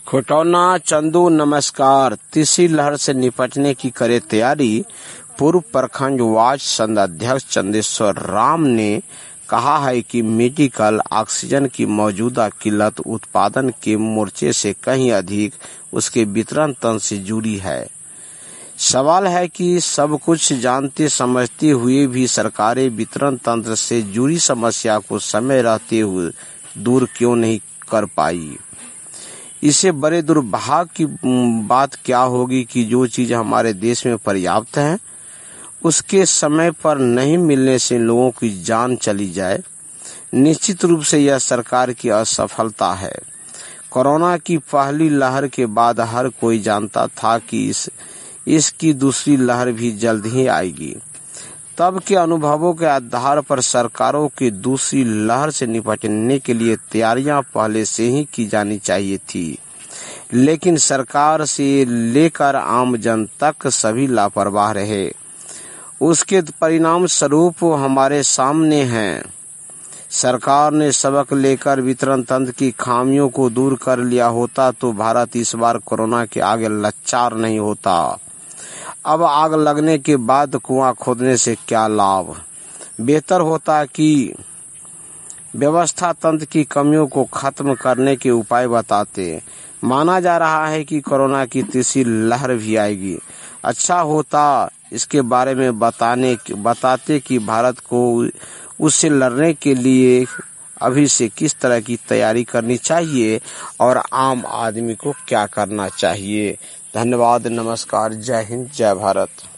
खटौना चंदू नमस्कार। तीसरी लहर से निपटने की करे तैयारी। पूर्व प्रखंड वार्ड संघ अध्यक्ष चंदेश्वर राम ने कहा है कि मेडिकल ऑक्सीजन की मौजूदा किल्लत उत्पादन के मोर्चे से कहीं अधिक उसके वितरण तंत्र से जुड़ी है। सवाल है कि सब कुछ जानते समझते हुए भी सरकारें वितरण तंत्र से जुड़ी समस्या को समय रहते हुए दूर क्यों नहीं कर पाई। इससे बड़े दुर्भाग्य की बात क्या होगी कि जो चीज हमारे देश में पर्याप्त है उसके समय पर नहीं मिलने से लोगों की जान चली जाए। निश्चित रूप से यह सरकार की असफलता है। कोरोना की पहली लहर के बाद हर कोई जानता था कि इसकी दूसरी लहर भी जल्द ही आएगी। तब के अनुभवों के आधार पर सरकारों की दूसरी लहर से निपटने के लिए तैयारियां पहले से ही की जानी चाहिए थी, लेकिन सरकार से लेकर आम जन तक सभी लापरवाह रहे। उसके परिणाम स्वरूप हमारे सामने हैं। सरकार ने सबक लेकर वितरण तंत्र की खामियों को दूर कर लिया होता तो भारत इस बार कोरोना के आगे लाचार नहीं होता। अब आग लगने के बाद कुआं खोदने से क्या लाभ। बेहतर होता कि व्यवस्था तंत्र की कमियों को खत्म करने के उपाय बताते। माना जा रहा है कि कोरोना की तीसरी लहर भी आएगी। अच्छा होता इसके बारे में बताते कि भारत को उससे लड़ने के लिए अभी से किस तरह की तैयारी करनी चाहिए और आम आदमी को क्या करना चाहिए। धन्यवाद, नमस्कार, जय हिंद, जय भारत।